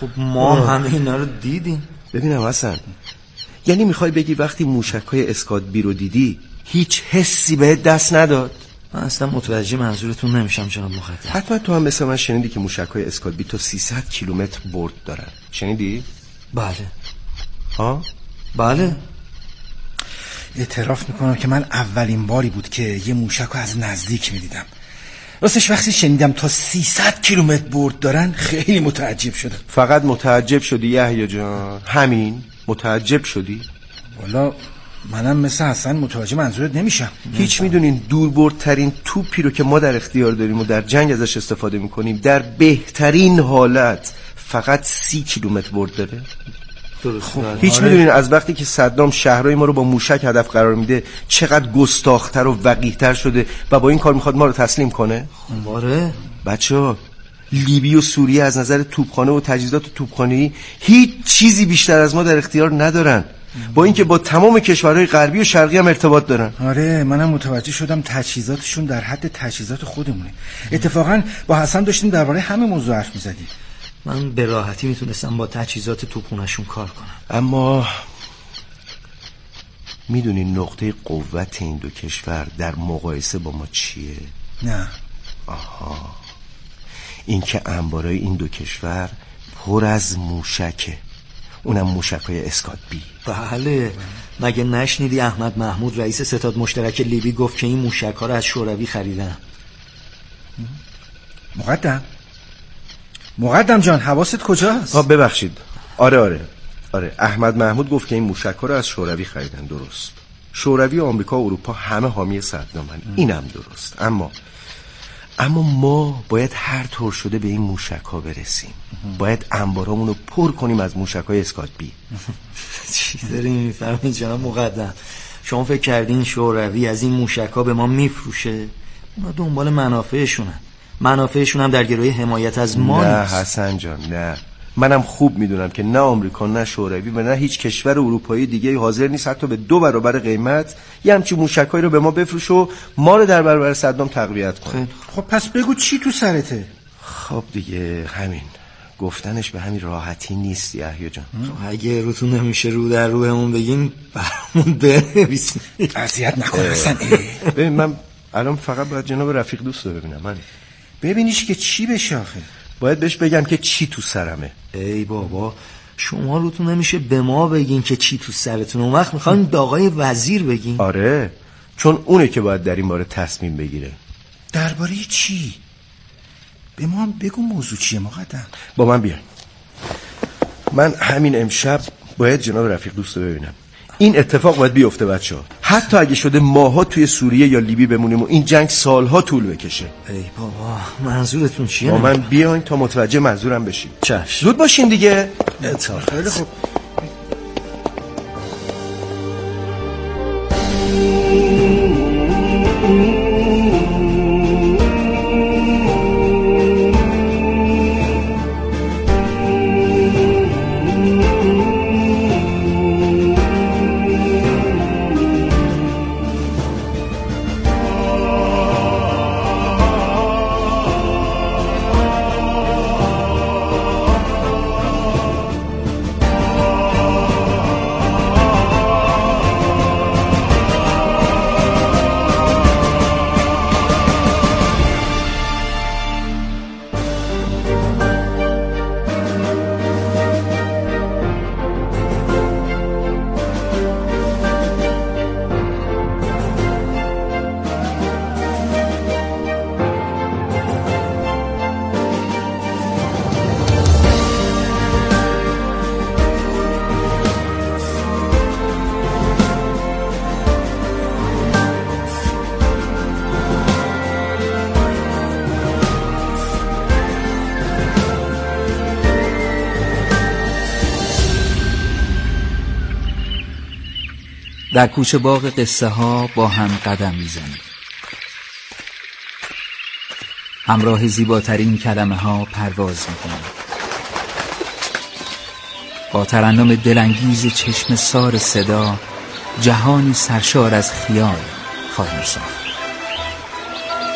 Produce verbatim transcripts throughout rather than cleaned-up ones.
خب ما همه اینا رو دیدیم. ببینم حسن، یعنی میخوای بگی وقتی موشک‌های اسکاتبی رو دیدی هیچ حسی بهت دست نداد؟ من اصلا متوجه منظورتون نمیشم جناب مقدم. حتما تو هم مثل من شنیدی که موشک‌های اسکاتبی تا سیصد کیلومتر برد دارن. شنیدی؟ بله. ها؟ بله. اعتراف میکنم که من اولین باری بود که یه موشک رو از نزدیک میدیدم. راستش وقتی شنیدم تا سیصد کیلومتر برد دارن خیلی متعجب شدم. فقط متعجب شدی یحیی جان؟ همین؟ متعجب شدی؟ والا منم مثل حسن متوجه منظورت نمیشم. هیچ میدونین دوربردترین توپی رو که ما در اختیار داریم و در جنگ ازش استفاده میکنیم در بهترین حالت فقط سی کیلومتر برد داره؟ خب هیچ آره. میدونین از وقتی که صدام شهرهای ما رو با موشک هدف قرار میده چقدر گستاخ‌تر و وقیح‌تر شده و با این کار میخواد ما رو تسلیم کنه؟ آره بچه‌ها، لیبی و سوریه از نظر توپخانه و تجهیزات توپخانه‌ای هیچ چیزی بیشتر از ما در اختیار ندارن، با اینکه با تمام کشورهای غربی و شرقی هم ارتباط دارن. آره منم متوجه شدم تجهیزاتشون در حد تجهیزات خودمونه. اتفاقا با حسن داشتیم درباره همه موضوع حرف می‌زدیم. من به راحتی میتونستم با تجهیزات توپخونه‌شون کار کنم. اما میدونین نقطه قوت این دو کشور در مقایسه با ما چیه؟ نه. آها، این که انبارای این دو کشور پر از موشکه، اونم موشکای اسکاتبی. بله، مگه نشنیدی احمد محمود رئیس ستاد مشترک لیبی گفت که این موشک‌ها رو از شوروی خریدن؟ مقدم مقدم جان حواست کجاست؟ آه ببخشید. آره آره آره احمد محمود گفت که این موشک‌ها رو از شوروی خریدن. درست. شوروی و آمریکا و اروپا همه حامی صدامن. اینم درست. اما اما ما باید هر طور شده به این موشک‌ها برسیم. باید انبارامون رو پر کنیم از موشک‌های اسکاتبی. چی داری میفهمی جناب مقدم؟ شما فکر کردین شوروی از این موشک‌ها به ما میفروشه؟ اونا دنبال منافعشونن. منافعشون هم در گروه حمایت از ما نه نیست. حسن جان نه، منم خوب میدونم که نه آمریکا نه شوروی و نه هیچ کشور اروپایی دیگه حاضر نیست حتی به دو برابر قیمت یه همچین موشکایی رو به ما بفروشه و ما رو در برابر صدام تقویت کنه. خب پس بگو چی تو سرته؟ خب دیگه همین، گفتنش به همین راحتی نیست یحیی جان. اگه روتون نمیشه رو در روحمون بگین برامون بنویسین. اذیت نکن حسن. ببین من الان فقط باید جناب رفیق دوست رو ببینم. من ببینیش که چی بشه آخه؟ باید بهش بگم که چی تو سرمه. ای بابا، شما روتون نمیشه به ما بگین که چی تو سرتون، اون وقت میخواین به آقای وزیر بگین؟ آره، چون اونه که باید در این باره تصمیم بگیره. درباره چی؟ به ما هم بگو موضوع چیه مقدم. با من بیاین. من همین امشب باید جناب رفیق دوست رو ببینم. این اتفاق باید بیفته بچه‌ها. حتی اگه شده ماها توی سوریه یا لیبی بمونیم و این جنگ سالها طول بکشه. ای بابا، منظورتون چیه؟ با من بیاین تا متوجه منظورم بشین. چشم. زود باشین دیگه. اطاعت. خیلی خوب. در کوچه باغ قصه ها با هم قدم میزنیم. همراه زیباترین کلمه ها پرواز میکنیم. با ترنم دلانگیز چشم سار صدا جهانی سرشار از خیال خواهیم ساخت.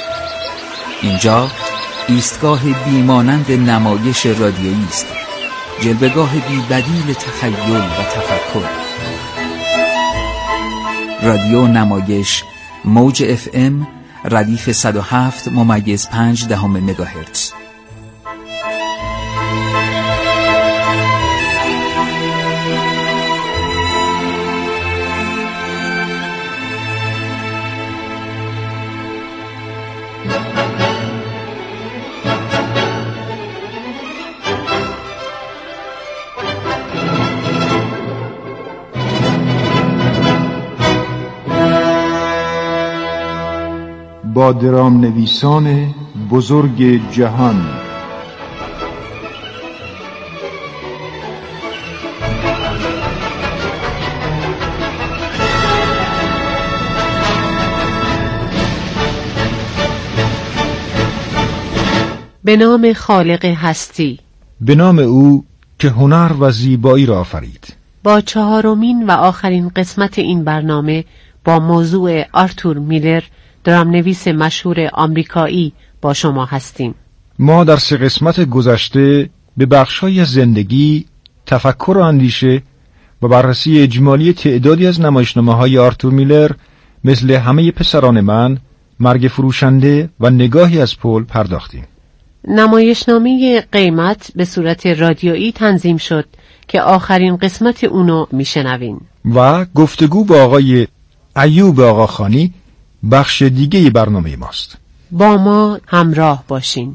اینجا ایستگاه بیمانند نمایش رادیویی است جلوه‌گاه بی بدیل تخیل و تفکر. رادیو نمایش موج اف ام ردیف صد و هفت ممیز پنج دهم مگاهرتز. با درام نویسان بزرگ جهان. به نام خالق هستی، به نام او که هنر و زیبایی را آفرید. با چهارمین و آخرین قسمت این برنامه با موضوع آرتور میلر، درامنویس مشهور آمریکایی، با شما هستیم. ما در سه قسمت گذشته به بخش‌های از زندگی، تفکر و اندیشه و بررسی اجمالی تعدادی از نمایشنامه‌های آرتور میلر مثل همه پسران من، مرگ فروشنده و نگاهی از پل پرداختیم. نمایشنامه قیمت به صورت رادیویی تنظیم شد که آخرین قسمت اونو میشنوین. و گفتگو با آقای ایوب آقاخانی بخش دیگه برنامه ماست. با ما همراه باشین.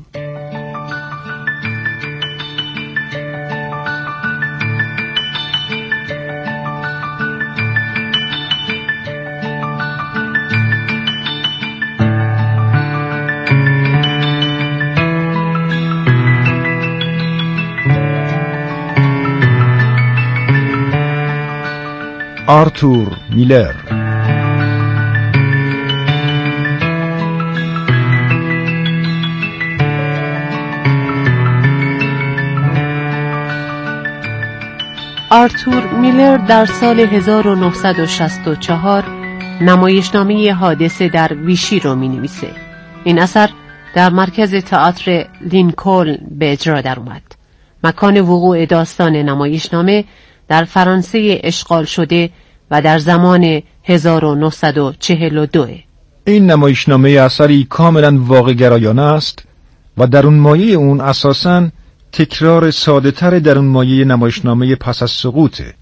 آرتور میلر. آرتور میلر در سال هزار و نهصد و شصت و چهار نمایشنامه حادثه در ویشی رو می نویسه. این اثر در مرکز تئاتر لینکلن به اجرا در اومد. مکان وقوع داستان نمایشنامه در فرانسه اشغال شده و در زمان هزار و نهصد و چهل و دو. این نمایشنامه اثری کاملا واقع گرایانه است و در اون مایه اون اساساً تکرار ساده تر در اون مایه نمایشنامه پس از سقوطه.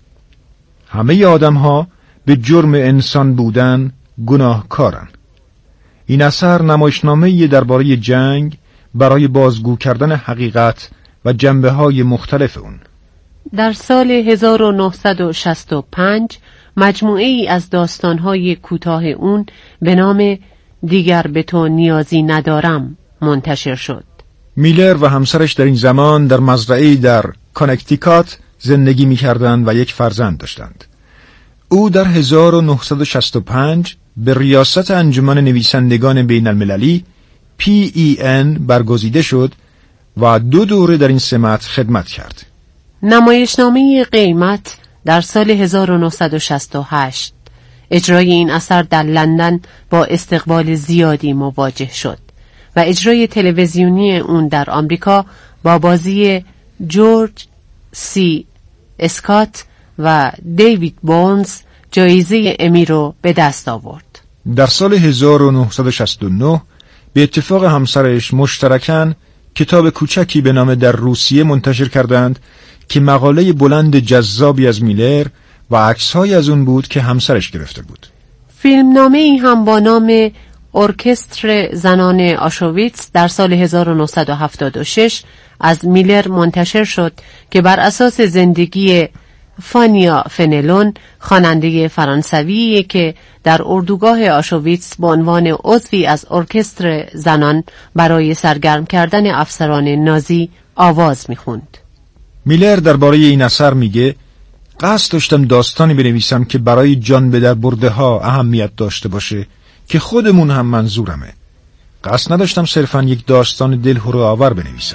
همه آدم ها به جرم انسان بودن گناهکارن. این اثر نمایشنامه درباره جنگ برای بازگو کردن حقیقت و جنبه های مختلف اون. در سال هزار و نهصد و شصت و پنج مجموعه ای از داستانهای کوتاه اون به نام دیگر به تو نیازی ندارم منتشر شد. میلر و همسرش در این زمان در مزرعه‌ای در کانکتیکات زندگی می‌کردند و یک فرزند داشتند. او در هزار و نهصد و شصت و پنج به ریاست انجمن نویسندگان بین المللی پی ای ان برگزیده شد و دو دوره در این سمت خدمت کرد. نمایشنامه قیمت در سال هزار و نهصد و شصت و هشت اجرای این اثر در لندن با استقبال زیادی مواجه شد و اجرای تلویزیونی اون در آمریکا با بازی جورج سی اسکات و دیوید بونز جایزه امی رو به دست آورد. در سال هزار و نهصد و شصت و نه به اتفاق همسرش مشترکاً کتاب کوچکی به نام در روسیه منتشر کردند که مقاله بلند جذابی از میلر و عکس‌های از اون بود که همسرش گرفته بود. فیلمنامه‌ای هم با نام ارکستر زنان آشویتس در سال هزار و نهصد و هفتاد و شش از میلر منتشر شد که بر اساس زندگی فانیا فنلون، خواننده فرانسویی که در اردوگاه آشویتس به عنوان عضوی از ارکستر زنان برای سرگرم کردن افسران نازی آواز می‌خواند. میلر درباره این اثر میگه قصد داشتم داستانی بنویسم که برای جان به در برده ها اهمیت داشته باشه که خودمون هم منظورمه. قصد نداشتم صرفاً یک داستان دلهره آور بنویسم.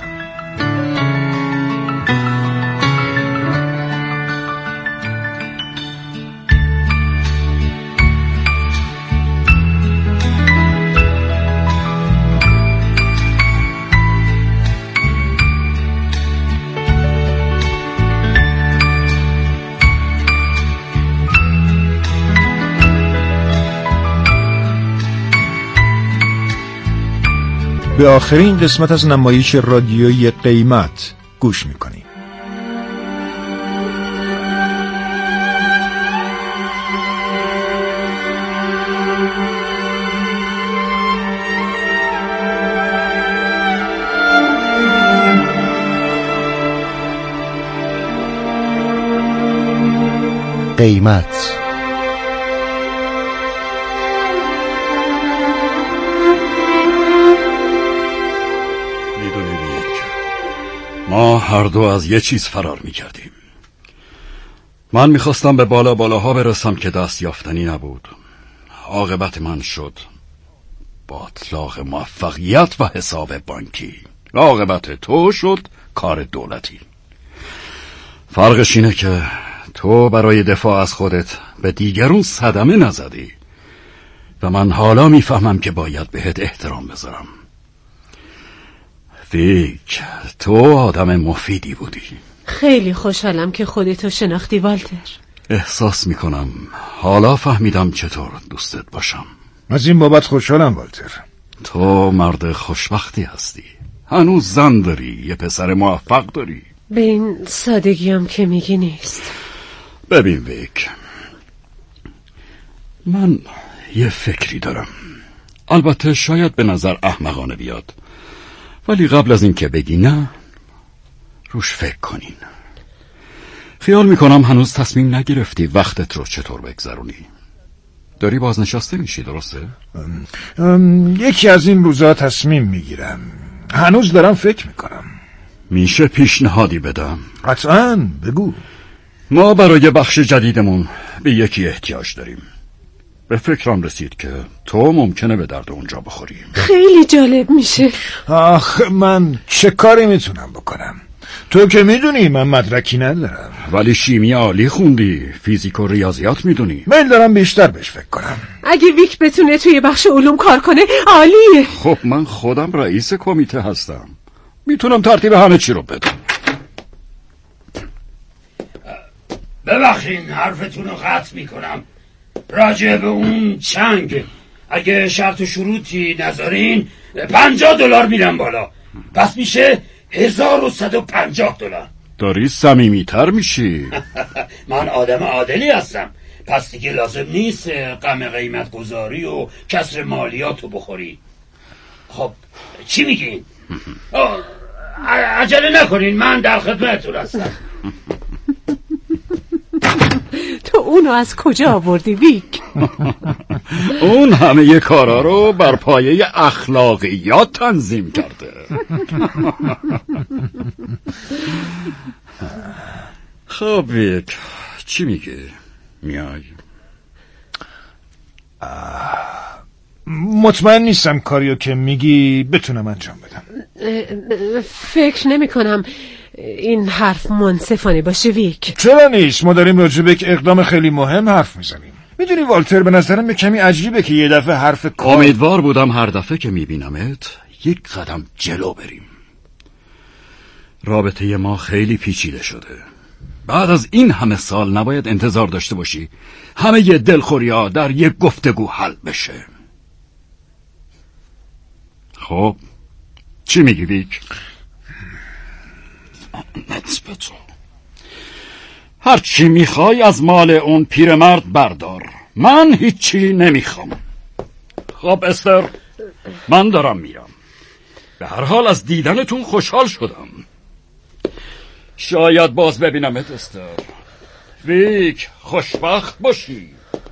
به آخرین قسمت از نمایش رادیویی قیمت گوش میکنیم. قیمت. میدونی بیک، ما هر دو از یه چیز فرار میکردیم. من میخواستم به بالا بالاها برسم که دست یافتنی نبود. عاقبت من شد با اطلاق موفقیت و حساب بانکی. عاقبت تو شد کار دولتی. فرقش اینه که تو برای دفاع از خودت به دیگرون صدمه نزدی و من حالا میفهمم که باید بهت احترام بذارم. ویک، تو آدم مفیدی بودی. خیلی خوشحالم که خودتو شناختی والتر. احساس میکنم حالا فهمیدم چطور دوستت باشم. از این بابت خوشحالم والتر. تو مرد خوشبختی هستی. هنوز زن داری، یه پسر موفق داری. به این سادگی هم که میگی نیست. ببین ویک، من یه فکری دارم. البته شاید به نظر احمقانه بیاد، ولی قبل از این که بگی نه، روش فکر کنین. خیال میکنم هنوز تصمیم نگرفتی وقتت رو چطور بگذرونی. داری بازنشسته میشی، درسته؟ ام، ام، یکی از این روزا تصمیم میگیرم. هنوز دارم فکر میکنم. میشه پیشنهادی بدم؟ قطعاً، بگو. ما برای بخش جدیدمون به یکی احتیاج داریم. به فکرم رسید که تو ممکنه به درد اونجا بخوری. خیلی جالب میشه. آخ، من چه کاری میتونم بکنم؟ تو که میدونی من مدرکی ندارم. ولی شیمی عالی خوندی، فیزیک و ریاضیات میدونی. من دارم بیشتر بهش فکر کنم. اگه ویک بتونه توی بخش علوم کار کنه عالیه. خب من خودم رئیس کمیته هستم، میتونم ترتیب همه چی رو بدم. ببخشین حرفتون رو قطع میکنم. راجع به اون چنگ اگه شرط و شروطی نذارین پنجاه دلار میرم بالا، پس میشه هزار و صد و پنجاه دلار. داری صمیمیتر میشی. من آدم عادلی هستم، پس دیگه لازم نیست غم قیمت گذاری و کسر مالیاتو بخوری. خب چی میگین؟ عجله نکنین، من در خدمتتون هستم. تو اونو از کجا آوردی ویک؟ اون همه ی کارا رو بر پایه اخلاقیات تنظیم کرده. خب ویک، چی میگی؟ میای؟ مطمئن نیستم کاریو که میگی بتونم انجام بدم. فکر نمی کنم این حرف منصفانه باشه ویک. چرا نیست؟ ما داریم راجع به یک اقدام خیلی مهم حرف میزنیم. میدونی والتر، به نظرم به کمی عجیبه که یه دفعه حرف کار... امیدوار بودم هر دفعه که میبینمت یک قدم جلو بریم. رابطه ما خیلی پیچیده شده. بعد از این همه سال نباید انتظار داشته باشی همه ی دلخوریا در یک گفتگو حل بشه. خب چی میگی ویک؟ نسبت هر چی میخوای از مال اون پیرمرد بردار، من هیچی نمیخوام. خب استر، من دارم میرم. به هر حال از دیدنتون خوشحال شدم. شاید باز ببینمت استر. ویک، خوشبخت باشی.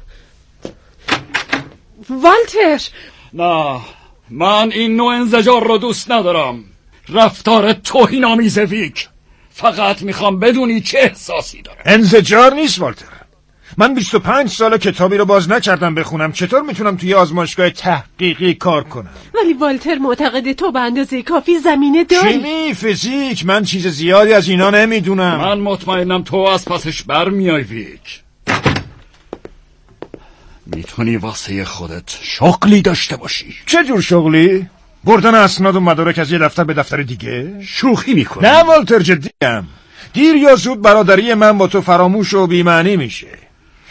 والتر، نه، من این نوع انزجار رو دوست ندارم. رفتار توهین‌آمیز ویک. فقط میخوام بدونی چه احساسی داره. انزجار نیست والتر. من بیست و پنج ساله کتابی رو باز نکردم بخونم. چطور میتونم توی آزمایشگاه تحقیقی کار کنم؟ ولی والتر معتقده تو به اندازه کافی زمینه داری. شیمی، فیزیک، من چیز زیادی از اینا نمیدونم. من مطمئنم تو از پسش بر میای ویک. میتونی واسه خودت شغلی داشته باشی. چه جور شغلی؟ بردن اسناد و مدارک از یه دفتر به دفتر دیگه؟ شوخی میکنی؟ نه والتر، جدیم. دیر یا زود برادری من با تو فراموش و بی‌معنی میشه.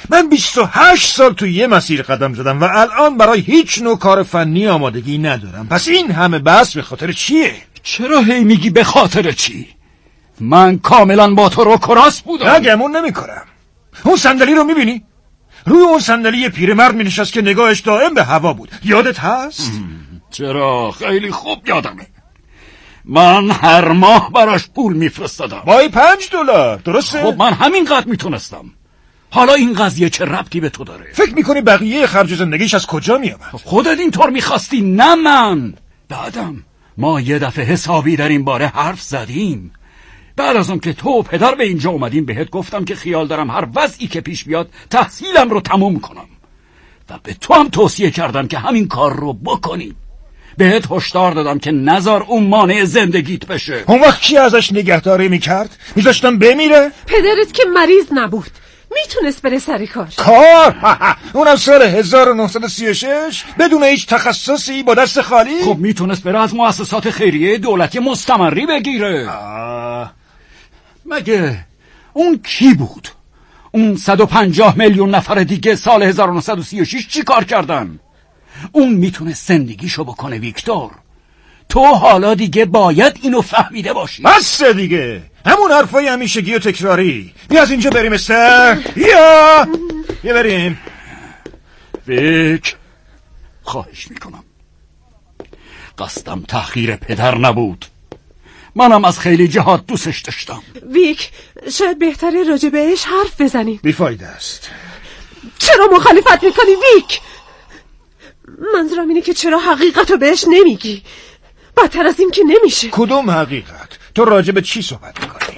من بیست و هشت سال تو یه مسیر قدم زدم و الان برای هیچ نوع کار فنی آمادگی ندارم. پس این همه بحث به خاطر چیه؟ چرا هی میگی به خاطر چی؟ من کاملا با تو رو کراس بودم. نه گمون نمی کنم. اون صندلی رو میبینی؟ روی اون صندلی پیرمرد می نشست که نگاهش دائم به هوا بود. یادت هست؟ چرا خیلی خوب یادمه. من هر ماه براش پول میفرستادم. ماهی پنج دلار، درسته؟ خب من همینقدر میتونستم. حالا این قضیه چه ربطی به تو داره؟ فکر میکنی بقیه خرج زندگیش از کجا میامد؟ خودت اینطور میخواستی، نه من. بعدم ما یه دفعه حسابی در این باره حرف زدیم. بعد از اون که تو و پدر به اینجا اومدیم بهت گفتم که خیال دارم هر وضعی که پیش بیاد تحصیلم رو تموم کنم و به تو هم توصیه کردم که همین کار رو بکنی. بهت هشدار دادم که نذار اون مانع زندگیت بشه. اون وقت کی ازش نگهداری میکرد؟ میذاشتم بمیره؟ پدرت که مریض نبود، میتونست بره سر کار. کار؟ اونم سال هزار و نهصد و سی و شش بدون هیچ تخصصی با دست خالی؟ خب میتونست بره از مؤسسات خیریه دولتی مستمری بگیره. آه. مگه اون کی بود؟ اون صد و پنجاه میلیون نفر دیگه سال هزار و نهصد و سی و شش چی کار کردن؟ اون میتونه زندگیشو بکنه ویکتور. تو حالا دیگه باید اینو فهمیده باشی. بس دیگه، همون حرفای همیشگی و تکراری. بیا از اینجا بریم استر. بیا بیا بریم. ویک، خواهش میکنم، قصدم تحقیر پدر نبود. منم از خیلی جهات دوستش داشتم. ویک، شاید بهتره راجع بهش حرف بزنیم. بیفایده است. چرا مخالفت میکنی ویک؟ منظورم اینه که چرا حقیقت رو بهش نمیگی؟ بدتر از این که نمیشه. کدوم حقیقت؟ تو راجع به چی صحبت میکنی؟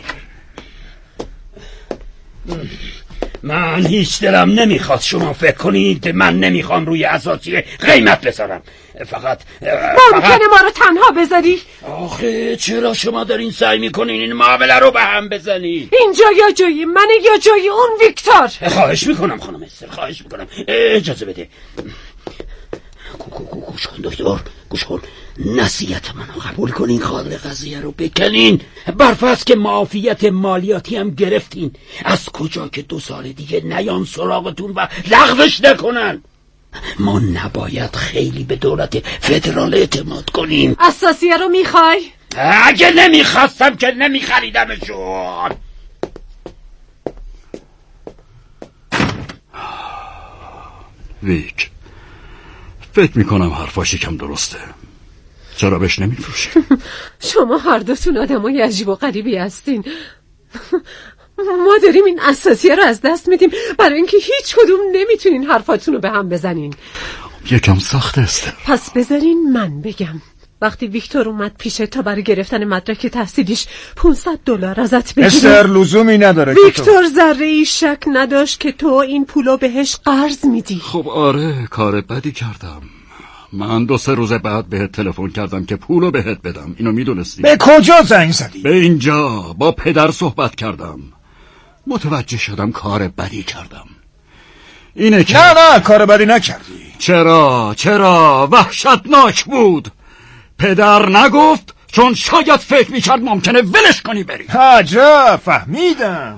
من هیچ دلم نمیخواد شما فکر کنید من نمیخوام روی اساسی قیمت بذارم. فقط ممکنه ما رو تنها بذاری؟ آخه چرا شما دارین سعی میکنین این معامله رو به هم بزنید؟ اینجا یا جایی منه یا جایی اون ویکتور. خواهش میکنم خانم استر، خواهش میکنم اجازه بده. گوش کن دکتر، گوش کن، نصیحت منو قبول کنین، خال قضیه رو بکنین. برفرض که معافیت مالیاتی هم گرفتین، از کجا که دو سال دیگه نیان سراغتون و لغوش نکنن. ما نباید خیلی به دولت فدرال اعتماد کنیم. اساسیه رو میخوای؟ اگه نمیخواستم که نمیخریدمشون. ویک، فکر میکنم حرفاش یکم درسته. چرا بهش نمیفروشی؟ شما هر دوتون آدمای عجیب و غریبی هستین. ما داریم این اساسیه رو از دست میدیم برای اینکه هیچ کدوم نمیتونین حرفاتون رو به هم بزنین. یکم سخت است. پس بذارین من بگم. وقتی ویکتور اومد پیشه تا برای گرفتن مدرک تحصیلیش پانصد دلار ازت بگیره، استر لزومی نداره. ویکتور ذره ای شک نداشت که تو این پولو بهش قرض میدی. خب آره، کار بدی کردم. من دو سه روز بعد بهت تلفن کردم که پولو بهت بدم. اینو میدونستی؟ به کجا زنگ زدی؟ به اینجا با پدر صحبت کردم. متوجه شدم کار بدی کردم. اینه که نه نه کار بدی نکردی. چرا چرا وحشتناک بود. پدر نگفت چون شاید فکر میکرد ممکنه ولش کنی بری. عجب، فهمیدم.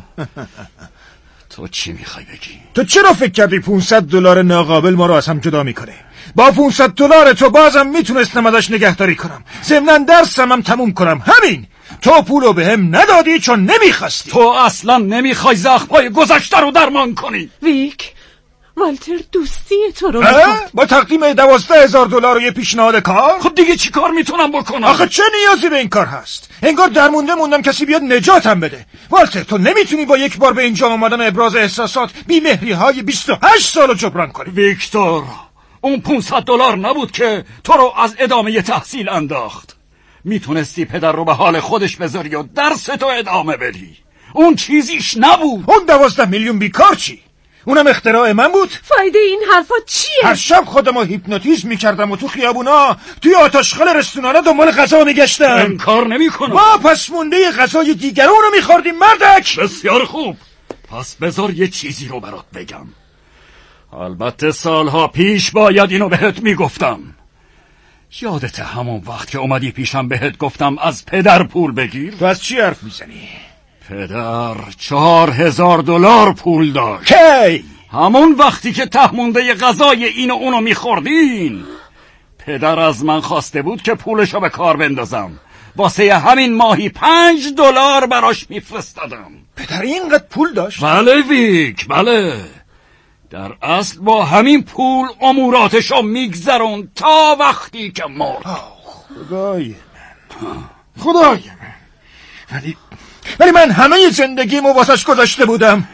تو چی میخوای بگی؟ تو چرا فکر کردی پانصد دلار ناقابل ما رو از هم جدا میکنه؟ با پانصد دلار تو بازم میتونستم ازش نگهداری کنم، ضمناً درسم هم تموم کنم. همین. تو پولو به هم ندادی چون نمیخواستی. تو اصلا نمیخوای زخمای گذشته رو درمان کنی. ویک، والتر دوستی تو رو میخواد. با تقدیم دوازده هزار دلار و یه پیشنهاد کار. خب دیگه چی کار میتونم بکنم؟ آخه چه نیازی به این کار هست؟ انگار درمونده موندم کسی بیاد نجاتم بده. والتر تو نمیتونی با یک بار به اینجا آمدن ابراز احساسات بی‌مهری های بیست و هشت سالو جبران کنی. ویکتور، اون پانصد دلار نبود که تو رو از ادامه تحصیل انداخت. میتونستی پدر رو به حال خودش بذاری و درس تو ادامه بدی. اون چیزیش نبود. اون دوازده میلیون بیکار چی؟ اونم اختراع من بود؟ فایده این حرفا چیه؟ هر شب خودمو هیپنوتیزم میکردم و تو خیابونا توی آتشخال رستورانا دنبال غذا میگشتم. انکار نمیکنم. ما پس مونده غذای دیگران رو میخوردیم مردک. بسیار خوب. پس بذار یه چیزی رو برات بگم. البته سالها پیش باید اینو بهت میگفتم. یادت همون وقت که اومدی پیشم بهت گفتم از پدر پول بگیر؟ تو از چی حرف میزنی؟ پدر چهار هزار دلار پول داشت. کی؟ همون وقتی که تهمونده غذای این و اونو میخوردین پدر از من خواسته بود که پولشو به کار بندازم. واسه همین ماهی پنج دلار براش میفرستادم. پدر اینقدر پول داشت؟ بله ویک، بله. در اصل با همین پول اموراتشو میگذرون تا وقتی که مرد. خدای من، خدای من. ولی ولی من همه زندگیمو واسش گذاشته بودم.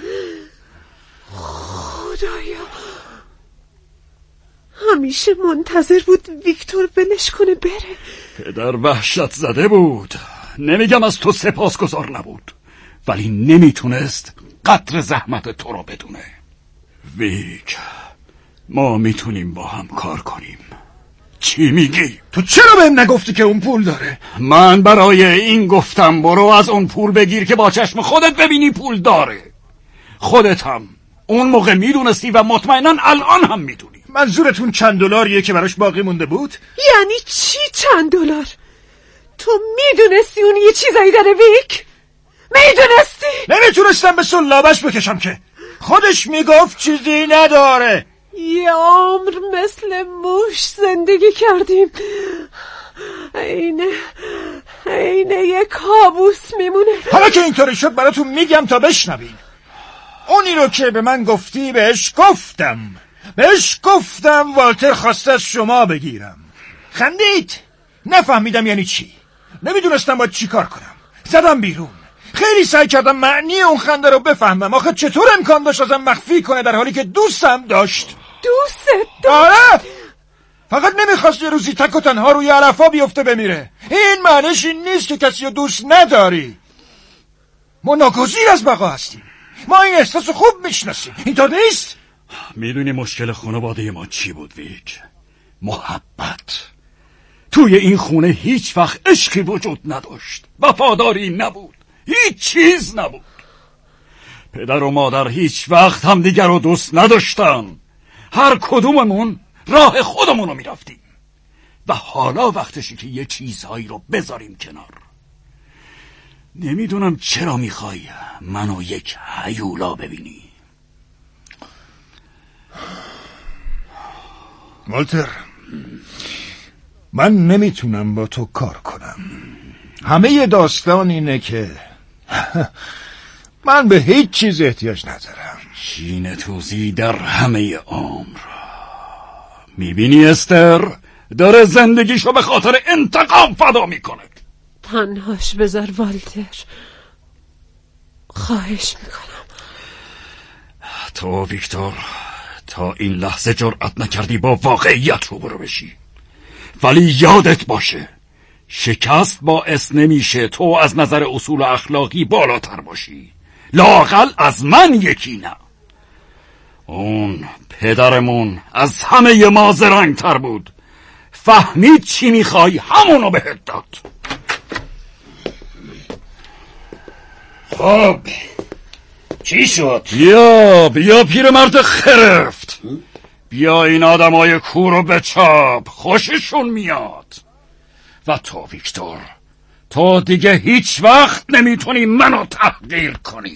خدایا، همیشه منتظر بود ویکتور ولش کنه بره. پدر وحشت زده بود. نمیگم از تو سپاسگزار نبود، ولی نمیتونست قدر زحمت تو رو بدونه. ویک، ما میتونیم با هم کار کنیم. چی میگی؟ تو چرا بهم نگفتی که اون پول داره؟ من برای این گفتم برو از اون پول بگیر که با چشم خودت ببینی پول داره. خودت هم اون موقع میدونستی و مطمئناً الان هم میدونی. منظورتون چند دلاریه که براش باقی مونده بود؟ یعنی چی چند دلار؟ تو میدونستی اون یه چیزایی داره ویک؟ میدونستی؟ نمیتونستم به سلابش بکشم که خودش میگفت چیزی نداره. یه عمر مثل موش زندگی کردیم، اینه اینه یه کابوس میمونه. حالا که اینطوری شد براتون میگم تا بشنوین. اونی رو که به من گفتی بهش گفتم بهش گفتم والتر خواسته از شما بگیرم. خندید. نفهمیدم یعنی چی. نمیدونستم باید چی کار کنم. زدم بیرون. خیلی سعی کردم معنی اون خنده رو بفهمم. آخه چطور امکان داشت ازم مخفی کنه در حالی که دوستم داشت؟ دوست داشت؟ آره، فقط نمیخواست یه روزی تک و تنها روی عرفا بیفته بمیره. این معنیش این نیست که کسی رو دوست نداری. ما ناگزیر از بقا هستیم. ما این احساس خوب میشناسیم. اینطور نیست؟ میدونی مشکل خانواده ما چی بود ویک؟ محبت. توی این خونه هیچ وقت عشقی وجود نداشت، وفاداری نبود، هیچ چیز نبود. پدر و مادر هیچ وقت هم دیگر رو دوست نداشتن. هر کدوممون راه خودمون رو میرفتیم و حالا وقتشه که یه چیزهایی رو بذاریم کنار. نمیدونم چرا میخوای منو یک هیولا ببینی. والتر، من نمیتونم با تو کار کنم. همه داستان اینه که من به هیچ چیز احتیاج ندارم. چین توزی در همه عمر. میبینی استر داره زندگیشو به خاطر انتقام فدا میکنه. تنهاش بذار والتر، خواهش میکنم. تو ویکتور تا این لحظه جرأت نکردی با واقعیت روبرو بشی، ولی یادت باشه شکست باعث نمیشه تو از نظر اصول اخلاقی بالاتر باشی. لااقل از من یکی نه. اون پدرمون از همه ما زرنگ‌تر بود. فهمید چی میخوای همونو بهت داد. خب چی شد؟ بیا بیا پیرمرد خرفت. بیا این آدمای کورو بچاپ، خوششون میاد. و تو ویکتور، تو دیگه هیچ وقت نمیتونی منو تحقیر کنی.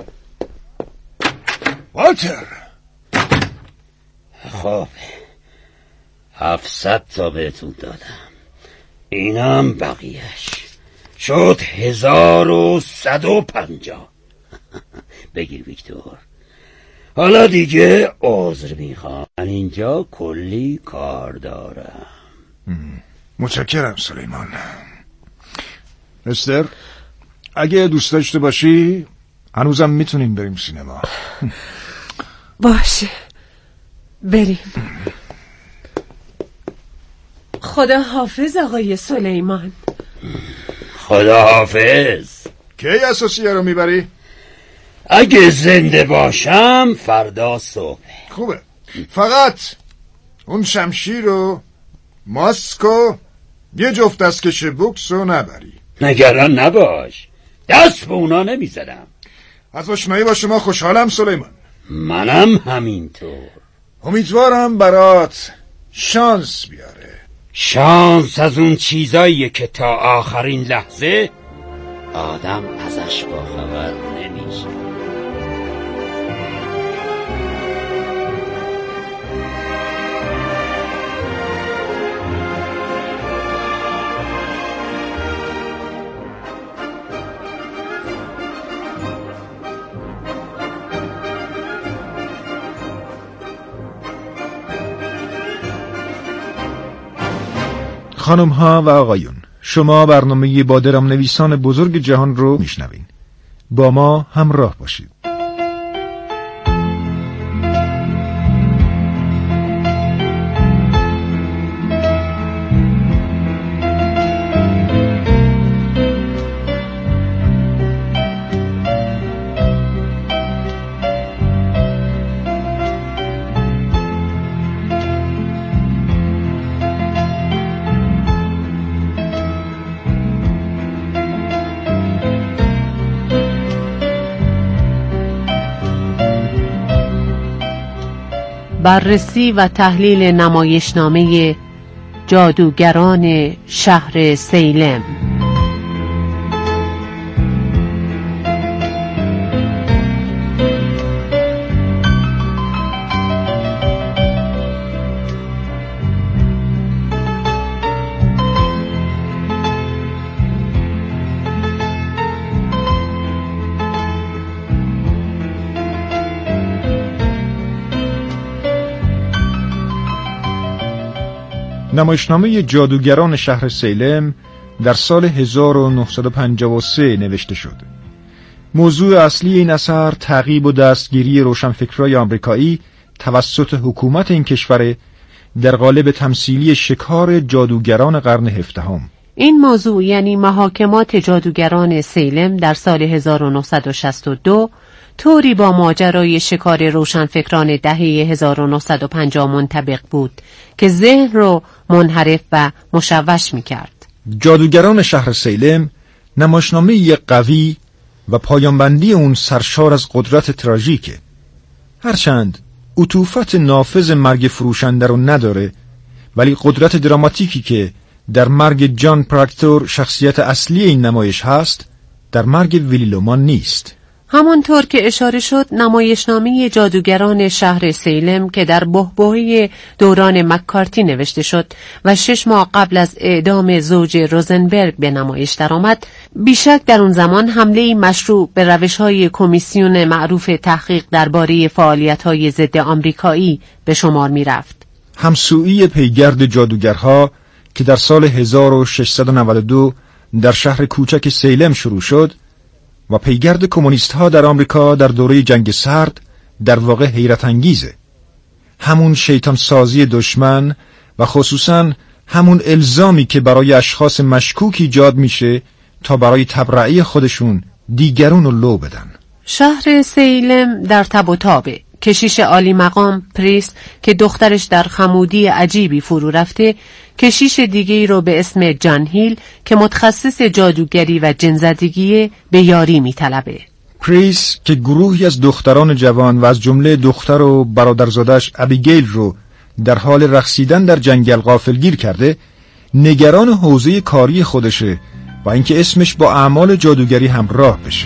والتر، خب هفتصد تا بهتون دادم، اینم بقیهش شد هزار و صد و پنجاه. بگیر ویکتور، حالا دیگه عذر میخوام، من اینجا کلی کار دارم. متشکرم سلیمان. استر، اگه دوست داشته باشی هنوزم میتونیم بریم سینما. باشه بریم. خدا حافظ آقای سلیمان. خدا حافظ. کی اساسیه رو میبری؟ اگه زنده باشم فردا صبح. خوبه، فقط اون شمشیر و ماسک و یه جفت دستکش بوکس رو نبری. نگران نباش، دست به اونا نمیزدم. از آشنایی با شما خوشحالم سلیمان. منم همینطور. امیدوارم برات شانس بیاره. شانس از اون چیزاییه که تا آخرین لحظه آدم ازش باخبر نمیشه. خانم ها و آقایون، شما برنامه با درام نویسان بزرگ جهان رو میشنوین. با ما همراه باشید. بررسی و تحلیل نمایشنامه جادوگران شهر سیلم. نمایشنامه جادوگران شهر سیلم در سال هزار و نهصد و پنجاه و سه نوشته شد. موضوع اصلی این اثر تعقیب و دستگیری روشنفکرای آمریکایی توسط حکومت این کشور در قالب تمثیلی شکار جادوگران قرن هفدهم. این موضوع یعنی محاکمات جادوگران سیلم در سال هزار و نهصد و شصت و دو طوری با ماجرای شکار روشنفکران دهه هزار و نهصد و پنجاه منطبق بود که ذهن رو منحرف و مشوش می‌کرد. جادوگران شهر سیلم نمایشنامه قوی و پایانبندی اون سرشار از قدرت تراژیکه. هرچند عطوفت نافذ مرگ فروشنده رو نداره، ولی قدرت دراماتیکی که در مرگ جان پراکتور شخصیت اصلی این نمایش هست در مرگ ویلی لومان نیست. همانطور که اشاره شد، نمایشنامه جادوگران شهر سیلم که در بحبوحه دوران مکارتی نوشته شد و شش ماه قبل از اعدام زوج روزنبرگ به نمایش درآمد، بیشک در اون زمان حمله مشروع به روش‌های کمیسیون معروف تحقیق درباره فعالیت‌های ضد آمریکایی به شمار می‌رفت. همسویی پیگرد جادوگرها که در سال هزار و ششصد و نود و دو در شهر کوچک سیلم شروع شد و پیگرد کمونیست ها در آمریکا در دوره جنگ سرد در واقع حیرت انگیزه. همون شیطان سازی دشمن و خصوصاً همون الزامی که برای اشخاص مشکوک ایجاد میشه تا برای تبرئه خودشون دیگرون رو لو بدن. شهر سیلم در تب و تابه. کشیش عالی مقام پریس که دخترش در خمودی عجیبی فرو رفته، کشیش دیگه‌ای رو به اسم جان هیل که متخصص جادوگری و جن‌زدگی به یاری می‌طلبه. پریس که گروهی از دختران جوان و از جمله دختر و برادرزادش ابیگیل رو در حال رقصیدن در جنگل غافلگیر کرده، نگران حوزه کاری خودشه و اینکه اسمش با اعمال جادوگری همراه بشه.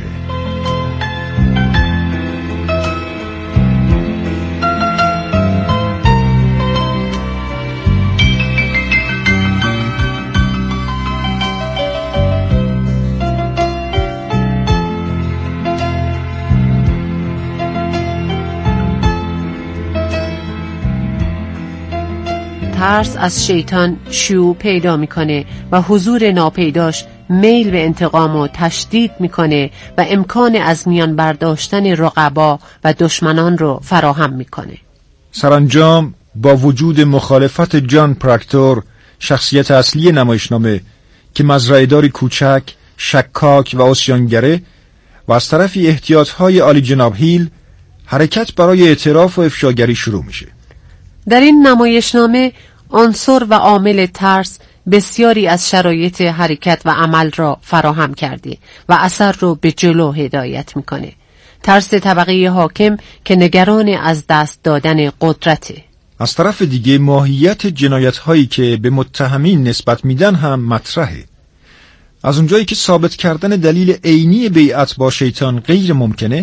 ترس از شیطان شیوع پیدا میکنه و حضور ناپیداش میل به انتقام و تشدید میکنه و امکان از میان برداشتن رقبا و دشمنان رو فراهم میکنه. سرانجام با وجود مخالفت جان پراکتور، شخصیت اصلی نمایشنامه که مزرعه‌داری کوچک، شکاک و عصیانگره، و از طرفی احتیاطهای عالی جناب هیل، حرکت برای اعتراف و افشاگری شروع میشه. در این نمایشنامه عنصر و عامل ترس بسیاری از شرایط حرکت و عمل را فراهم کرده و اثر رو به جلو هدایت میکنه. ترس طبقه حاکم که نگران از دست دادن قدرته. از طرف دیگه ماهیت جنایت هایی که به متهمین نسبت میدن هم مطرحه. از اونجایی که ثابت کردن دلیل عینی بیعت با شیطان غیر ممکنه،